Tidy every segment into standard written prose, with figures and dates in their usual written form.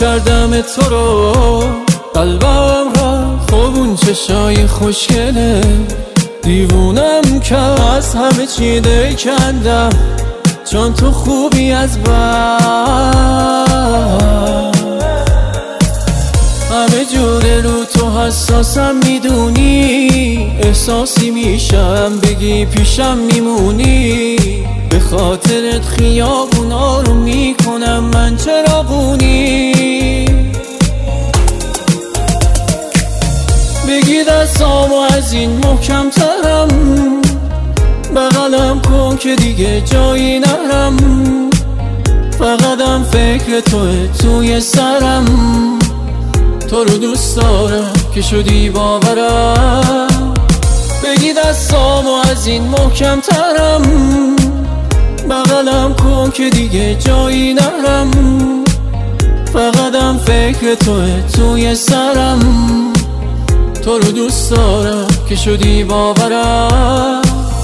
کردم تو رو، قلبم رفت خوب اون چشای خوشگله، دیوونم کرد از همه چی دل کندم، چون تو خوبی از بر همه جوره رو تو حساسم میدونی، احساسی میشم بگی پیشم میمونی، به خاطرت خیابونا رو میکنم من چراغونی، بگی دستامو از این محکم ترم، بغلم کن که دیگه جایی نرم، فقطم فکر توه توی سرم، تو رو دوست دارم که شدی باورم، بگی دستامو از این محکم ترم، بغلم کن که دیگه جایی نرم، فقطم فکر توه توی سرم، تو رو دوست دارم که شدی باورم.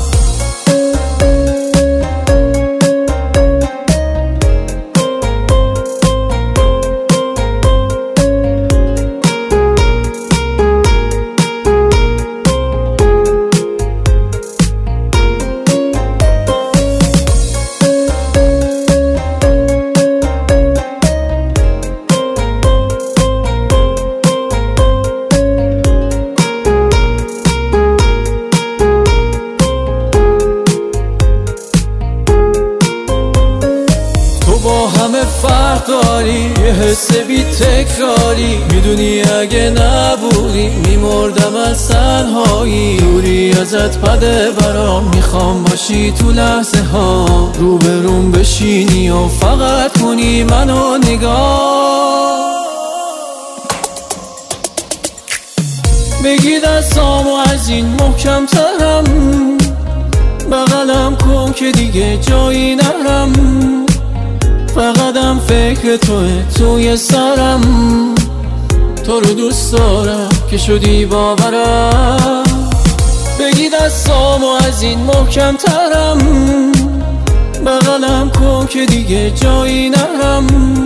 با همه فرق داری، یه حس بی تکراری، میدونی اگه نبودی میمردم از تنهایی، دوری ازت بده برام، میخوام باشی تو لحظه ها، روبروم بشینی و فقط کنی منو نگاه، بگی دستامو از این محکم ترم، بغلم کن که دیگه جایی نرم، فقطم فکر توه توی سرم، تو رو دوست دارم که شدی باورم، بگی دستامو از این محکم ترم، بغلم کن که دیگه جایی نرم،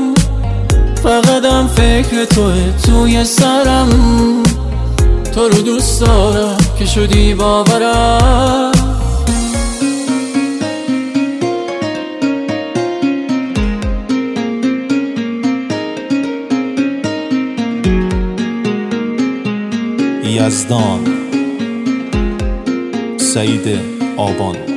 فقطم فکر توه توی سرم، تو رو دوست دارم که شدی باورم. یزدان، سعید آبان.